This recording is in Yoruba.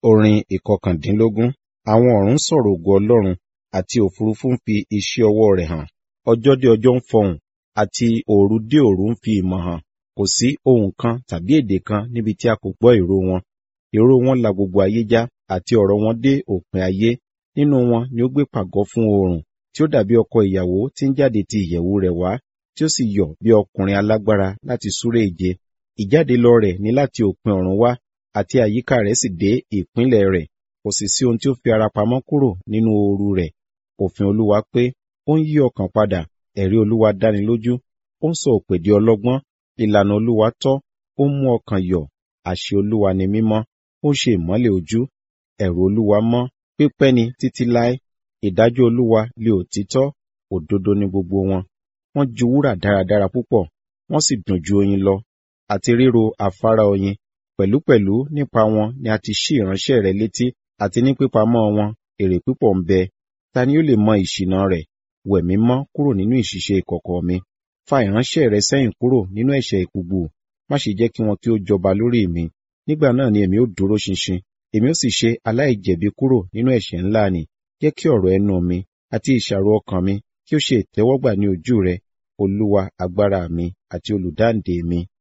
Orin ìkọkàndínlógún. Àwọn ọ̀run sọ̀rọ̀ ògo Ọlọ́run, àti òfurufú ń fi iṣẹ́ ọwọ́ rẹ̀ hàn. Ọjọ́ dé ọjọ́ ń fọhùn, àti òru dé òru ń fi ìmọ̀ hàn. Kò sí ohùn kan tàbí èdè kan níbi tí a kò gbọ́ ìró wọn. Ìró wọn la gbogbo ayé já, àti ọ̀rọ̀ wọn dé òpin ayé. Nínú wọn ni ó gbé pàgọ́ fún oòrùn, tí ó dàbí ọkọ ìyàwó tí ń jáde ti ìyẹ̀wù rẹ̀ wá, tí ó sì yọ̀ bí ọkùnrin alágbára láti súré ìje. Ìjáde lọ rẹ̀ ní láti òpin ọ̀run wá, àti àyíká rẹ̀ sì dé ìpínlẹ̀ rẹ̀. Kò sì sí ohun tí ó fi ara pamọ́ kúrò nínú ooru rẹ̀. Òfin Olúwa pé, ó ń yí ọkàn padà, ẹ̀rí Olúwa dánilójú, ó ń sọ òpè di ọlọ́gbọ́n. Ìlànà Olúwa tọ́, ó ń mú ọkàn yọ̀. Àṣẹ Olúwa ni mímọ́, ó ń ṣe ìmọ́lẹ̀ ojú. Ẹ̀rù Olúwa mọ́, pípẹ́ ni títí láé. Ìdájọ́ Olúwa lé òtítọ́, òdodo ni gbogbo wọn. Wọ́n ju wúrà dáradára púpọ̀, wọ́n sì dùn ju oyin lọ, àti ríro afárá oyin. Pẹ̀lúpẹ̀lú nípa wọn ni a ti ṣí ìránṣẹ́ rẹ̀ létí, àti ní pípamọ́ wọn èrè púpọ̀ ń bẹ. Ta ni ó lè mọ ìṣìnà rẹ̀? Wẹ̀ mí mọ́ kúrò nínú ìṣìṣe ìkọ̀kọ̀ mi. Fa ìránṣẹ́ rẹ sẹ́yìn kúrò nínú ẹ̀ṣẹ̀ ìkùùgbù. Má ṣe jẹ́ kí wọn kí ó jọba lórí mi. Nígbà náà ni èmi ó dúró ṣinṣin, èmi ó sì ṣe aláìjẹ̀bi kúrò nínú ẹ̀ṣẹ̀ ńlá ni. Jẹ́ kí ọ̀rọ̀ ẹnu mi àti ìṣàrò ọkàn mi kí ó ṣe ìtẹ́wọ́gbà ní ojú rẹ, Olúwa agbára mi àti olùdáǹdè mi.